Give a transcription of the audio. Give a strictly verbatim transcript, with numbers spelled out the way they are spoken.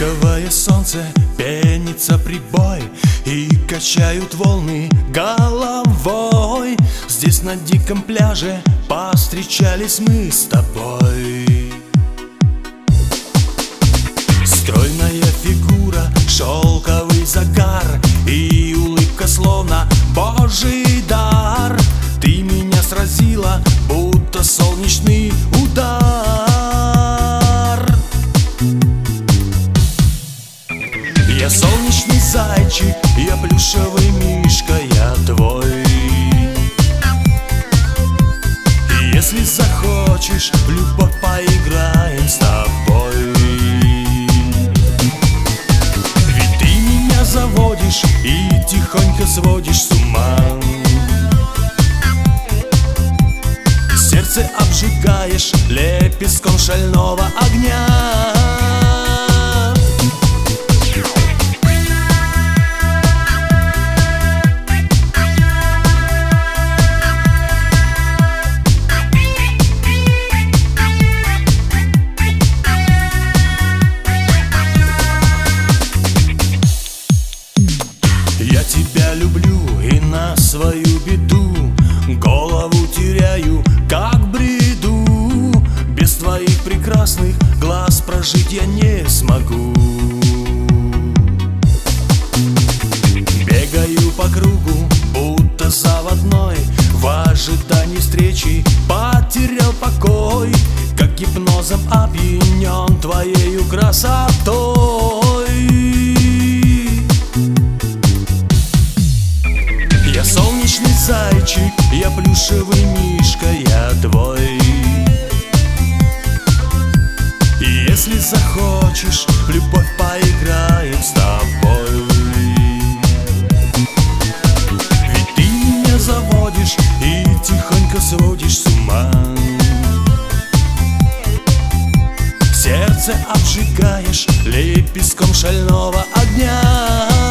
Ласковое солнце, пенится прибой, и качают волны головой. Здесь на диком пляже повстречались мы с тобой. Стройная фигура, шелковый загар и улыбка словно божий дар. Ты меня сразила, будто солнечный удар. Я солнечный зайчик, я плюшевый мишка, я твой. И если захочешь, в любовь поиграем с тобой. Ведь ты меня заводишь и тихонько сводишь с ума. Сердце обжигаешь лепестком шального огня. Я тебя люблю и на свою беду голову теряю, как бреду. Без твоих прекрасных глаз прожить я не смогу. Бегаю по кругу, будто заводной, в ожидании встречи потерял покой. Как гипнозом опьянен твоею красотой. Я солнечный зайчик, я плюшевый мишка, я твой. И если захочешь, в любовь поиграем с тобой. Ведь ты меня заводишь и тихонько сводишь с ума. Сердце обжигаешь лепестком шального огня.